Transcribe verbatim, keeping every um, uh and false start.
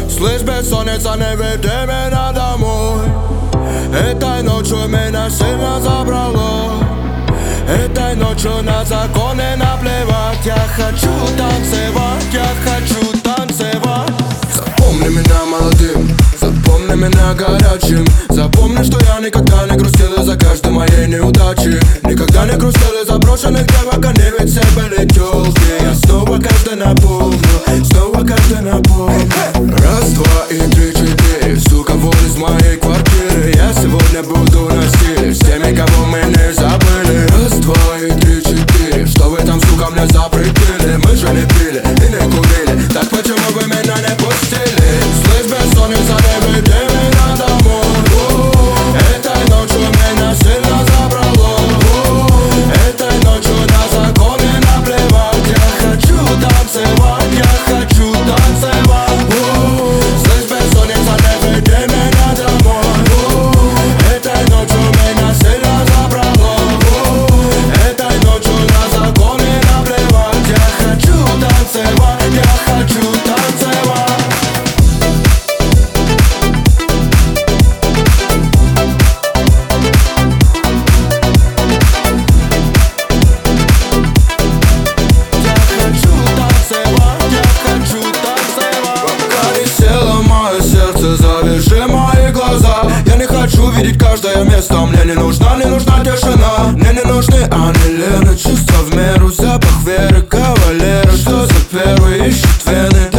Слышь, бессонница, не веди меня домой. Этой ночью меня сильно забрало. Этой ночью на законы наплевать. Я хочу танцевать, я хочу танцевать. Запомни меня молодым, запомни меня горячим. Запомни, что я никогда не грустил из-за каждой моей неудачи. Никогда не грустил из-за брошенных девок, они ведь все были тёлки. Я снова каждый напомню, снова каждый напомню. Раз, два и три, четыре, сука, вон из моей квартиры. Я сегодня буду на стиле с теми, кого мы не забыли. Раз, два и три, четыре, что вы там, сука, мне запретили? Мы же не пили и не курили, так почему вы меня не пустили? Слышь, бессонница, не веди меня домой. Этой ночью меня сильно забрало. Этой ночью на законы наплевать. Я хочу танцевать, я хочу танцевать. Слышь, бессонница, не веди меня домой. Этой ночью меня сильно забрало. Этой ночью на законы наплевать. Я хочу танцевать, я хочу танцевать. Завяжи мои глаза. Я не хочу видеть каждое место. Мне не нужна, не нужна тишина. Мне не нужны анилины, чувства в меру, запах веры, кавалера. Что за первый ищет вены?